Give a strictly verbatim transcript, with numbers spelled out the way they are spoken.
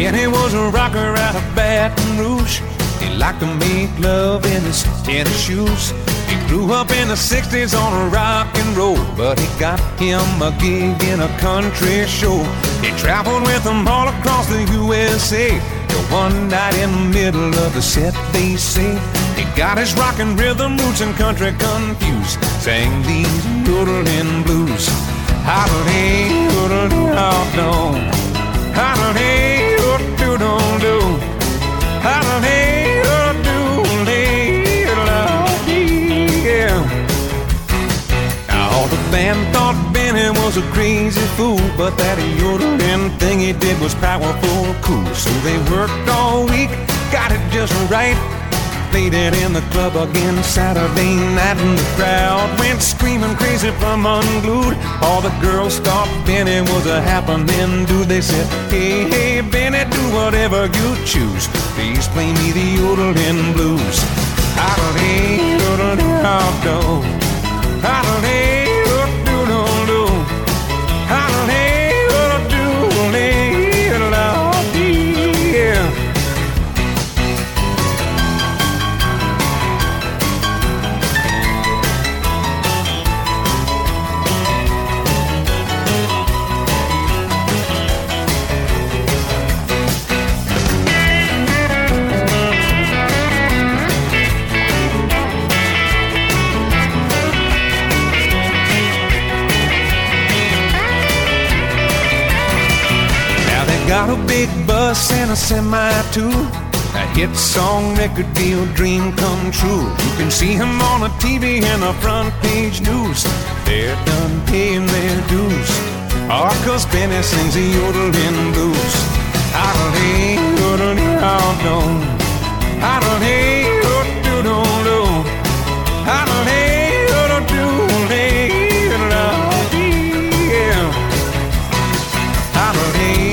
Benny was a rocker out of Baton Rouge. He liked to make love in his tennis shoes. He grew up in the sixties on a rock and roll, but he got him a gig in a country show. He traveled with them all across the U S A, till one night in the middle of the set, they say, he got his rock and rhythm roots and country confused, sang these yodeling blues. Howdy, yodeling, oh, howdy, yodeling, howdy, the band thought Benny was a crazy fool, but that yodeling thing he did was powerful cool. So they worked all week, got it just right, played it in the club again Saturday night, and the crowd went screaming crazy from Unglued. All the girls thought Benny was a happening dude. They said, hey, hey, Benny, do whatever you choose, please play me the yodeling blues. Howdy, yodeling, oh, howdy, got a big bus and a semi too. A hit song record deal, dream come true. You can see him on the T V and the front page news. They're done paying their dues. Oh, 'cause Benny sings the yodeling blues. Howdy, yodeling, oh, no. Howdy, yodeling, howdy, yodeling, yeah. Howdy.